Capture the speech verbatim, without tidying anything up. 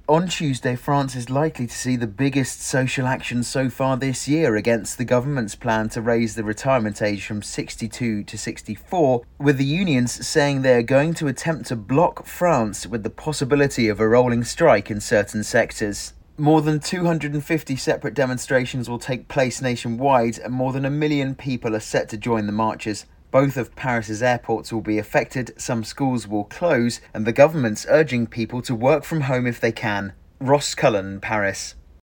On Tuesday, France is likely to see the biggest social action so far this year against the government's plan to raise the retirement age from sixty-two to sixty-four, with the unions saying they are going to attempt to block France with the possibility of a rolling strike in certain sectors. More than two hundred fifty separate demonstrations will take place nationwide, and more than a million people are set to join the marches. Both of Paris's airports will be affected, some schools will close, and the government's urging people to work from home if they can. Ross Cullen, Paris.